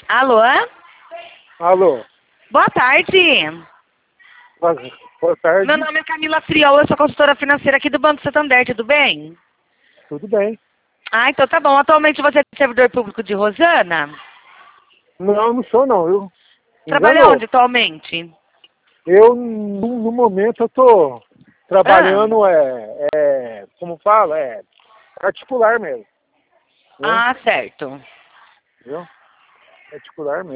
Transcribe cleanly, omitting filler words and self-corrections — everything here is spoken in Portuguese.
Alô? Alô, Boa tarde. boa tarde, Meu nome é Camila Friol, eu sou consultora financeira aqui do Banco Santander, tudo bem? tudo bem? Ah, então tá bom. Atualmente você é servidor público de Rosana? Não, não sou não, viu? Trabalha Enganou. onde atualmente? Eu, no momento, eu tô Ah, trabalhando, como fala, particular mesmo, viu? certo. Viu? Particular mesmo.